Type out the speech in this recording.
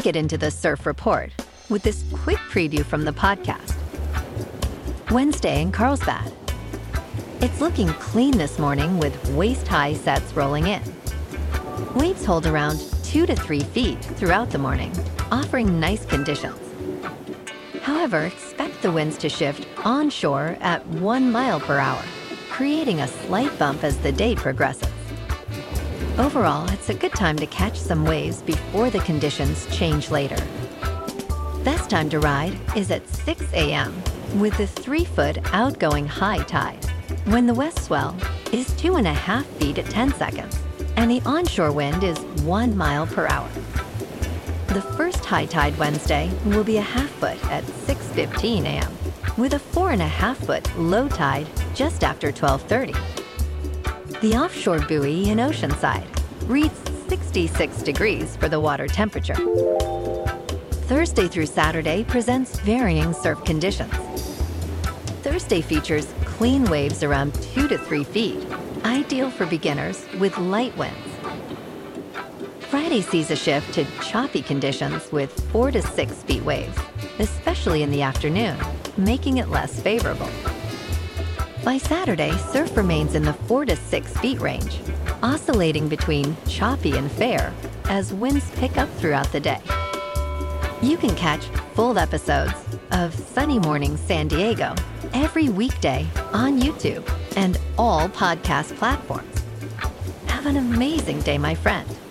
get into the surf report with this quick preview from the podcast. Wednesday in Carlsbad. It's looking clean this morning with waist-high sets rolling in. Waves hold around 2 to 3 feet throughout the morning, offering nice conditions. However, expect the winds to shift onshore at 1 mile per hour, creating a slight bump as the day progresses. Overall, it's a good time to catch some waves before the conditions change later. Best time to ride is at 6 a.m. with the 3-foot outgoing high tide, when the west swell is 2.5 feet at 10 seconds, and the onshore wind is 1 mile per hour. The first high tide Wednesday will be a half-foot at 6:15 a.m., with a 4.5-foot low tide just after 12:30. The offshore buoy in Oceanside reads 66 degrees for the water temperature. Thursday through Saturday presents varying surf conditions. Thursday features clean waves around 2 to 3 feet, ideal for beginners with light winds. Friday sees a shift to choppy conditions with 4 to 6 feet waves, especially in the afternoon, making it less favorable. By Saturday, surf remains in the 4 to 6 feet range, oscillating between choppy and fair as winds pick up throughout the day. You can catch full episodes of Sunny Morning San Diego every weekday on YouTube and all podcast platforms. Have an amazing day, my friend.